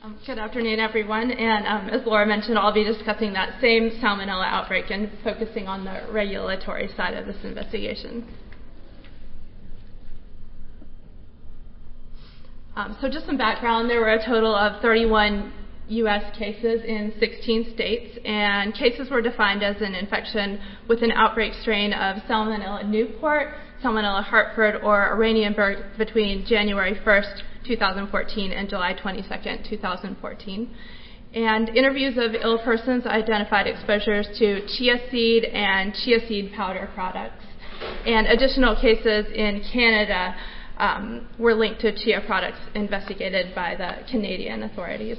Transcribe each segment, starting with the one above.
Good afternoon, everyone. And as Laura mentioned, I'll be discussing that same salmonella outbreak and focusing on the regulatory side of this investigation. So just some background, there were a total of 31 U.S. cases in 16 states, and cases were defined as an infection with an outbreak strain of Salmonella Newport, Salmonella Hartford, or Oranienburg between January 1st, 2014 and July 22nd, 2014. And interviews of ill persons identified exposures to chia seed and chia seed powder products. And additional cases in Canada were linked to chia products investigated by the Canadian authorities.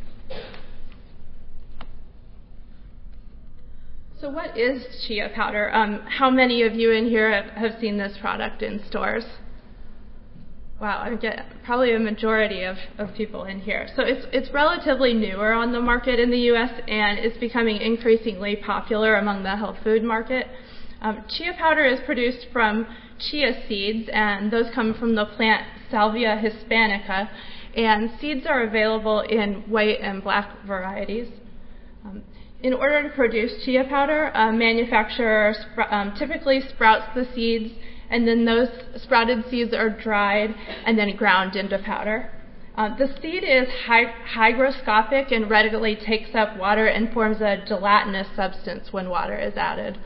So what is chia powder? How many of you in here have seen this product in stores? Wow, I get probably a majority of people in here. So it's relatively newer on the market in the U.S. and it's becoming increasingly popular among the health food market. Chia powder is produced from chia seeds, and those come from the plant Salvia hispanica, and seeds are available in white and black varieties. In order to produce chia powder, a manufacturer typically sprouts the seeds, and then those sprouted seeds are dried and then ground into powder. The seed is hygroscopic and readily takes up water and forms a gelatinous substance when water is added.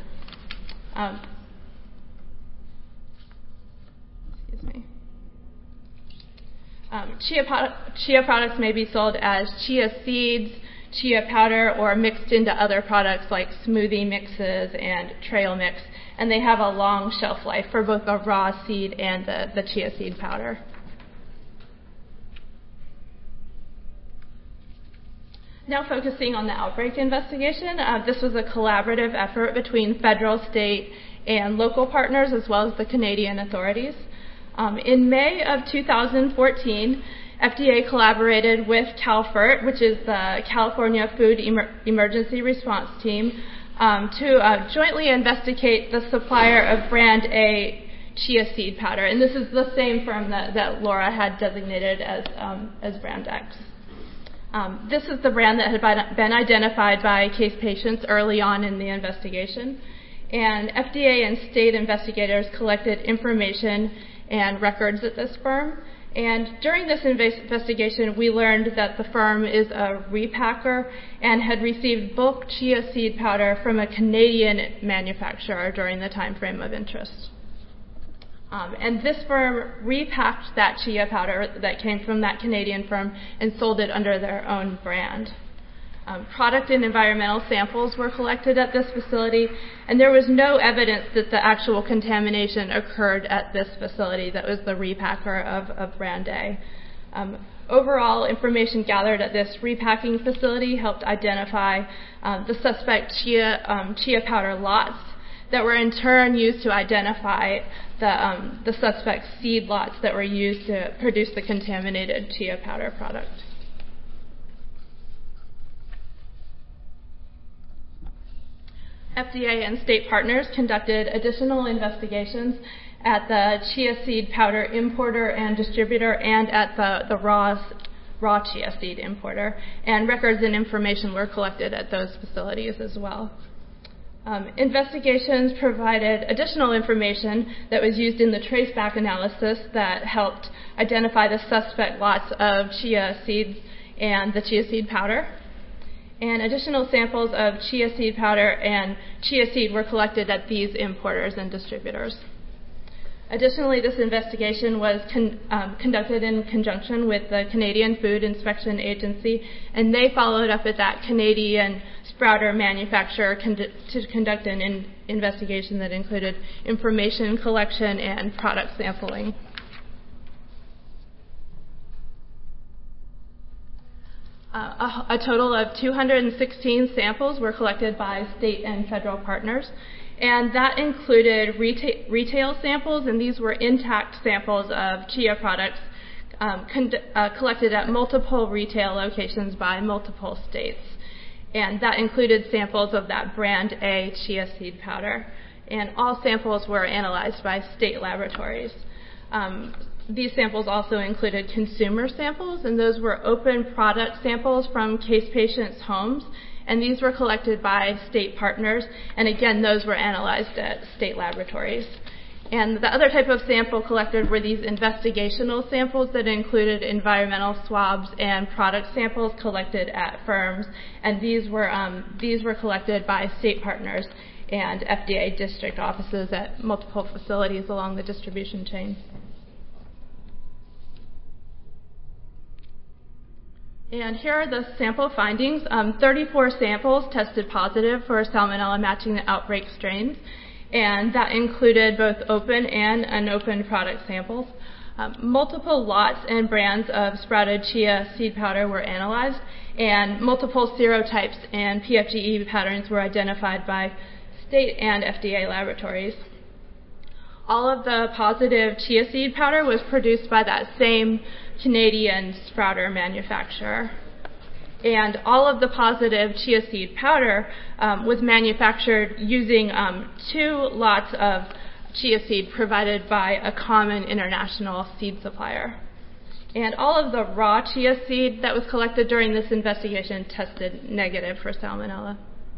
Chia products may be sold as chia seeds, chia powder, or mixed into other products like smoothie mixes and trail mix, and they have a long shelf life for both the raw seed and the chia seed powder. Now focusing on the outbreak investigation, this was a collaborative effort between federal, state, and local partners as well as the Canadian authorities. In May of 2014, FDA collaborated with CalFIRT, which is the California Food Emergency Response Team, to jointly investigate the supplier of Brand A chia seed powder. And this is the same firm that Laura had designated as Brand X. This is the brand that had been identified by case patients early on in the investigation. And FDA and state investigators collected information and records at this firm. And during this investigation, we learned that the firm is a repacker and had received bulk chia seed powder from a Canadian manufacturer during the time frame of interest. And this firm repacked that chia powder that came from that Canadian firm and sold it under their own brand. Product and environmental samples were collected at this facility, and there was no evidence that the actual contamination occurred at this facility that was the repacker of Brand A. Overall, information gathered at this repacking facility helped identify the suspect chia powder lots that were in turn used to identify the suspect seed lots that were used to produce the contaminated chia powder product. FDA and state partners conducted additional investigations at the chia seed powder importer and distributor and at the raw chia seed importer, and records and information were collected at those facilities as well. Investigations provided additional information that was used in the traceback analysis that helped identify the suspect lots of chia seeds and the chia seed powder. And additional samples of chia seed powder and chia seed were collected at these importers and distributors. Additionally, this investigation was conducted in conjunction with the Canadian Food Inspection Agency, and they followed up with that Canadian sprouter manufacturer to conduct an investigation that included information collection and product sampling. A total of 216 samples were collected by state and federal partners, and that included retail samples, and these were intact samples of chia products collected at multiple retail locations by multiple states. And that included samples of that Brand A chia seed powder. And all samples were analyzed by state laboratories. these samples also included consumer samples, and those were open product samples from case patients' homes, and these were collected by state partners, and again, those were analyzed at state laboratories. And the other type of sample collected were these investigational samples that included environmental swabs and product samples collected at firms, and these were collected by state partners and FDA district offices at multiple facilities along the distribution chain. And here are the sample findings. 34 samples tested positive for Salmonella matching the outbreak strains, and that included both open and unopened product samples. Multiple lots and brands of sprouted chia seed powder were analyzed, and multiple serotypes and PFGE patterns were identified by state and FDA laboratories. All of the positive chia seed powder was produced by that same Canadian sprouter manufacturer. And all of the positive chia seed powder was manufactured using 2 lots of chia seed provided by a common international seed supplier. And all of the raw chia seed that was collected during this investigation tested negative for Salmonella.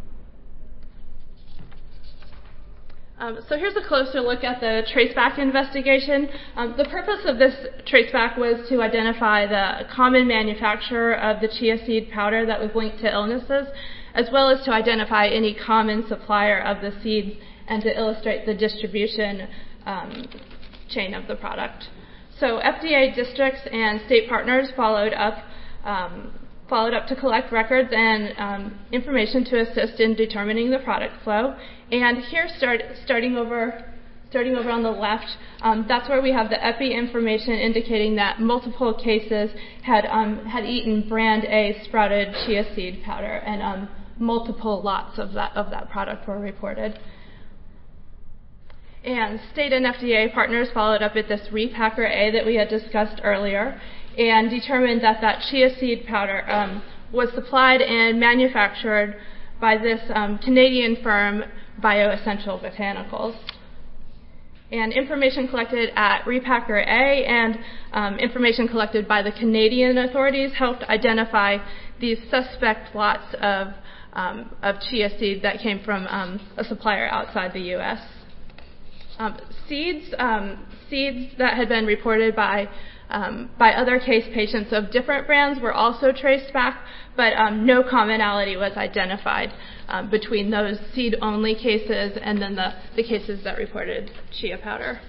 So here's a closer look at the traceback investigation. The purpose of this traceback was to identify the common manufacturer of the chia seed powder that was linked to illnesses, as well as to identify any common supplier of the seeds and to illustrate the distribution chain of the product. So FDA districts and state partners followed up to collect records and information to assist in determining the product flow. And here, starting over on the left, that's where we have the EPI information indicating that multiple cases had eaten brand A sprouted chia seed powder, and multiple lots of that product were reported. And state and FDA partners followed up at this repacker A that we had discussed earlier, and determined that that chia seed powder was supplied and manufactured by this Canadian firm, Bioessential Botanicals. And information collected at repacker A and information collected by the Canadian authorities helped identify these suspect lots of chia seed that came from a supplier outside the U.S. Seeds that had been reported by other case patients of different brands were also traced back, but no commonality was identified between those seed-only cases and then the cases that reported chia powder.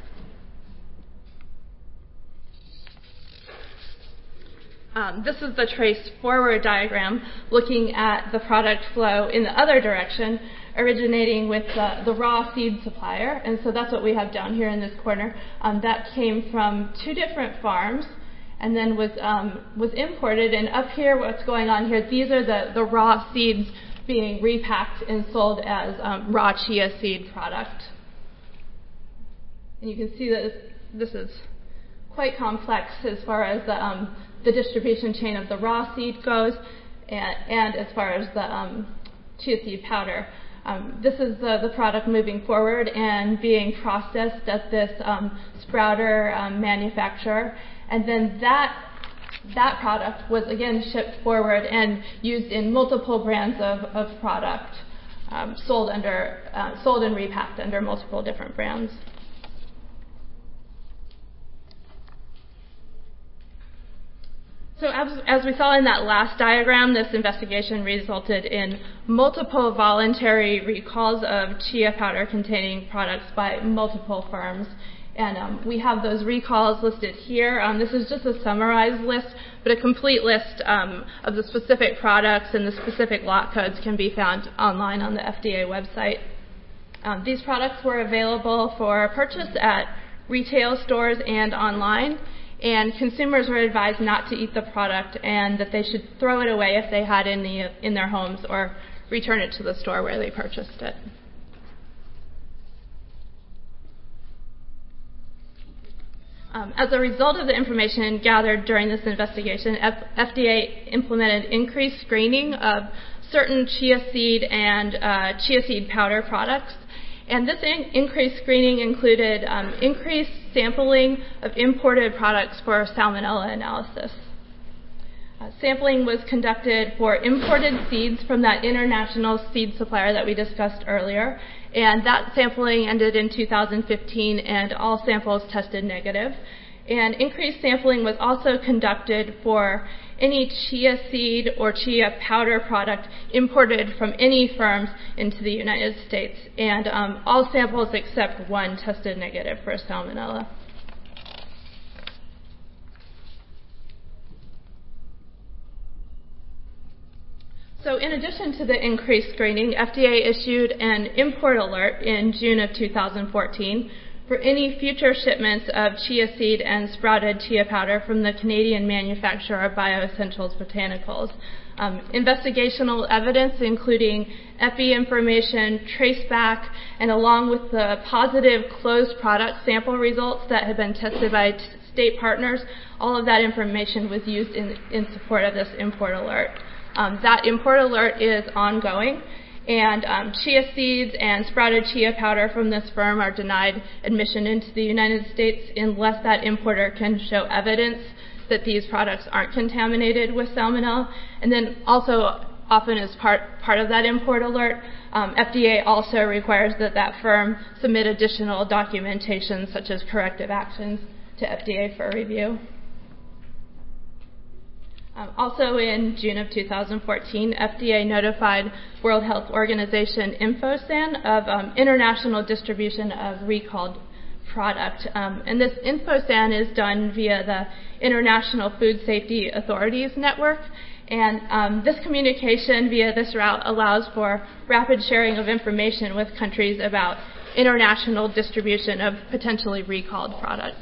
This is the trace forward diagram looking at the product flow in the other direction, originating with the raw seed supplier. And so that's what we have down here in this corner. That came from 2 different farms and then was imported. And up here, what's going on here, these are the raw seeds being repacked and sold as raw chia seed product. And you can see that this is quite complex as far as the distribution chain of the raw seed goes, and as far as the chia seed powder. This is the product moving forward and being processed at this sprouter manufacturer, and then that product was again shipped forward and used in multiple brands of product, sold and repacked under multiple different brands. So as we saw in that last diagram, this investigation resulted in multiple voluntary recalls of chia powder containing products by multiple firms. And we have those recalls listed here. This is just a summarized list, but a complete list of the specific products and the specific lot codes can be found online on the FDA website. These products were available for purchase at retail stores and online. And consumers were advised not to eat the product and that they should throw it away if they had any in their homes or return it to the store where they purchased it. As a result of the information gathered during this investigation, FDA implemented increased screening of certain chia seed and chia seed powder products. And this increased screening included increased sampling of imported products for salmonella analysis. Sampling was conducted for imported seeds from that international seed supplier that we discussed earlier, and that sampling ended in 2015, and all samples tested negative. And increased sampling was also conducted for any chia seed or chia powder product imported from any firms into the United States, and all samples except one tested negative for salmonella. So in addition to the increased screening, FDA issued an import alert in June of 2014 for any future shipments of chia seed and sprouted chia powder from the Canadian manufacturer BioEssentials Botanicals. Investigational evidence, including EPI information, traceback, and along with the positive closed product sample results that had been tested by state partners, all of that information was used in support of this import alert. That import alert is ongoing, and chia seeds and sprouted chia powder from this firm are denied admission into the United States unless that importer can show evidence that these products aren't contaminated with salmonella. And then also, often as part of that import alert, FDA also requires that that firm submit additional documentation such as corrective actions to FDA for review. Also in June of 2014, FDA notified World Health Organization InfoSan of international distribution of recalled product. And this InfoSan is done via the International Food Safety Authorities Network. And this communication via this route allows for rapid sharing of information with countries about international distribution of potentially recalled products.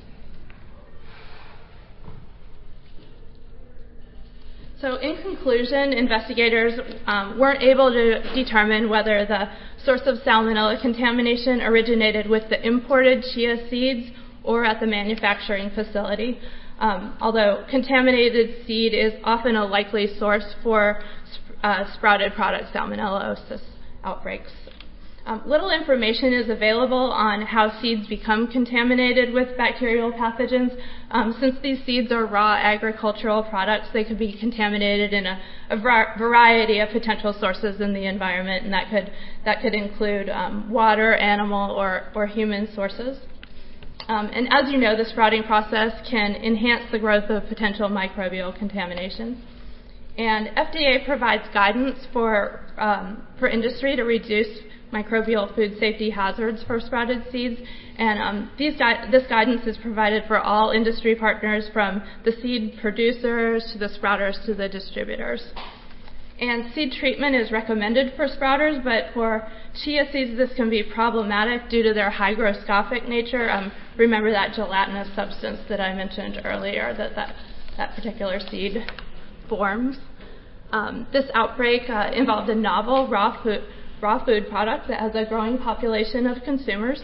So in conclusion, investigators weren't able to determine whether the source of salmonella contamination originated with the imported chia seeds or at the manufacturing facility, although contaminated seed is often a likely source for sprouted product salmonellosis outbreaks. Little information is available on how seeds become contaminated with bacterial pathogens. Since these seeds are raw agricultural products, they could be contaminated in a variety of potential sources in the environment, and that could include water, animal, or human sources. And as you know, the sprouting process can enhance the growth of potential microbial contamination. And FDA provides guidance for industry to reduce microbial food safety hazards for sprouted seeds, and this guidance is provided for all industry partners, from the seed producers to the sprouters to the distributors. And seed treatment is recommended for sprouters, but for chia seeds this can be problematic due to their hygroscopic nature. Remember that gelatinous substance that I mentioned earlier that particular seed forms. This outbreak involved a novel raw food product that has a growing population of consumers.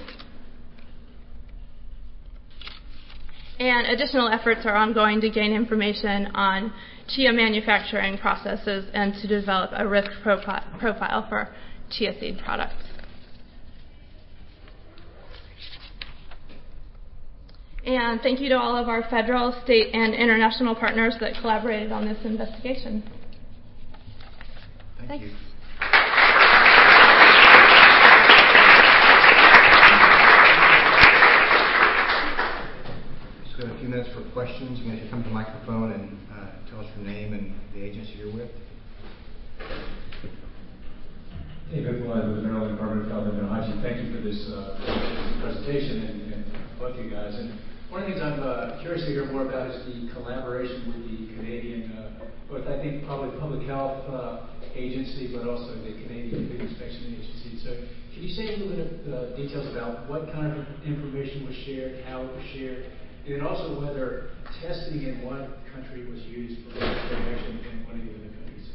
And additional efforts are ongoing to gain information on chia manufacturing processes and to develop a risk profile for chia seed products. And thank you to all of our federal, state, and international partners that collaborated on this investigation. Thank you. Just got a few minutes for questions. You can come to the microphone and tell us your name and the agency you're with. David Blood with the Maryland Department of Health and Hygiene. Thank you for this presentation and both of you guys. And one of the things I'm curious to hear more about is the collaboration with the Canadian, both I think probably public health agency, but also the Canadian Food Inspection Agency. So can you say a little bit of details about what kind of information was shared, how it was shared, and also whether testing in one country was used for information in one of the other countries?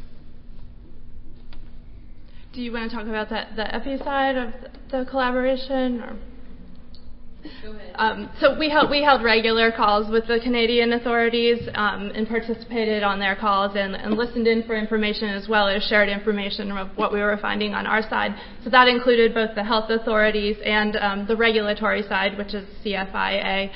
Do you want to talk about the EPI side of the collaboration? Or? Go ahead. So we held regular calls with the Canadian authorities and participated on their calls and listened in for information as well as shared information of what we were finding on our side. So that included both the health authorities and the regulatory side, which is CFIA.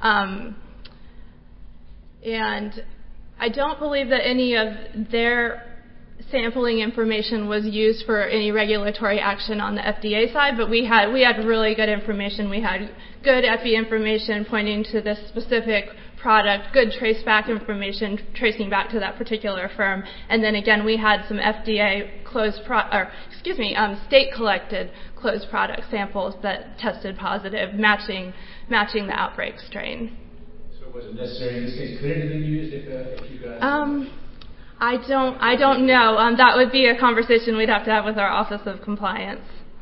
And I don't believe that any of their sampling information was used for any regulatory action on the FDA side, but we had really good information. We had good EPI information pointing to this specific product, good traceback information tracing back to that particular firm, and then again we had some FDA state collected closed product samples that tested positive, matching the outbreak strain. So was it necessary in this case? Could it have been used if you guys? I don't know. That would be a conversation we'd have to have with our Office of Compliance.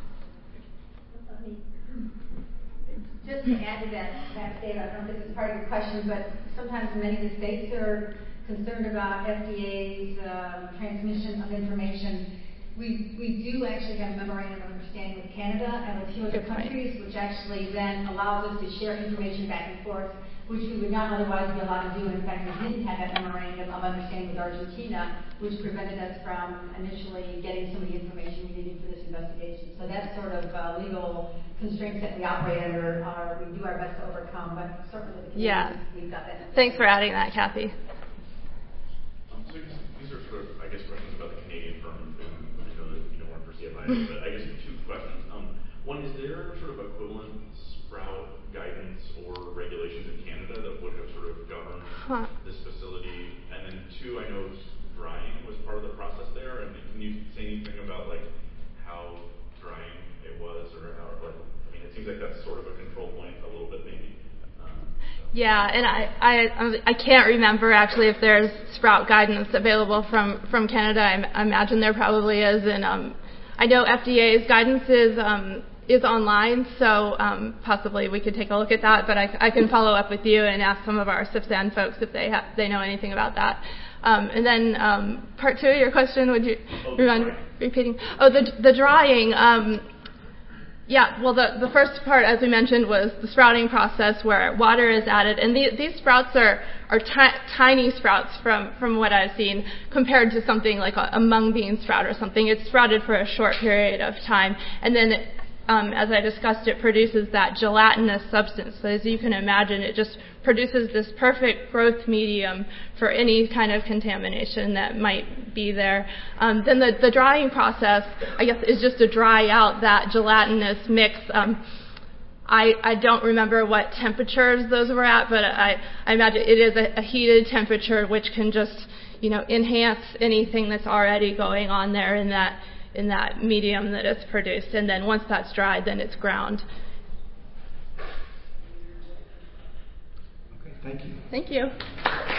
Just to add to that statement, I don't know if this is part of your question, but sometimes many of the states are concerned about FDA's transmission of information. We do actually have a memorandum of understanding with Canada and with 2 other countries, which actually then allows us to share information back and forth, which we would not otherwise be allowed to do. In fact, we didn't have that memorandum of understanding with Argentina, which prevented us from initially getting some of the information we needed for this investigation. So that's sort of legal constraints that we operate under. We do our best to overcome, but certainly with the Canadians, we've got that. Thanks for adding that, Kathy. So these are sort of, I guess, questions about the Canadian firm. I know that you don't want to foresee it, but I guess 2 questions. One, is there sort of equivalent Sprout guidance or regulations in Canada that would have sort of governed this facility? And then 2, I know drying was part of the process there, and can you say anything about like how drying it was, or how, like, I mean, it seems like that's sort of a control point a little bit maybe. Yeah, and I can't remember actually if there's Sprout guidance available from Canada. I imagine there probably is, and I know FDA's guidance is online, so possibly we could take a look at that. But I can follow up with you and ask some of our CIFSAN folks if they know anything about that. And then part 2 of your question, would you mind repeating? Oh, the drying. Yeah, well, the first part, as we mentioned, was the sprouting process where water is added. And these sprouts are tiny sprouts from what I've seen compared to something like a mung bean sprout or something. It's sprouted for a short period of time. And then, as I discussed, it produces that gelatinous substance. So as you can imagine, it just produces this perfect growth medium for any kind of contamination that might be there. Then the drying process, I guess, is just to dry out that gelatinous mix. I don't remember what temperatures those were at, but I imagine it is a heated temperature which can just, enhance anything that's already going on there in that medium that it's produced. And then once that's dried, then it's ground. Okay, thank you. Thank you.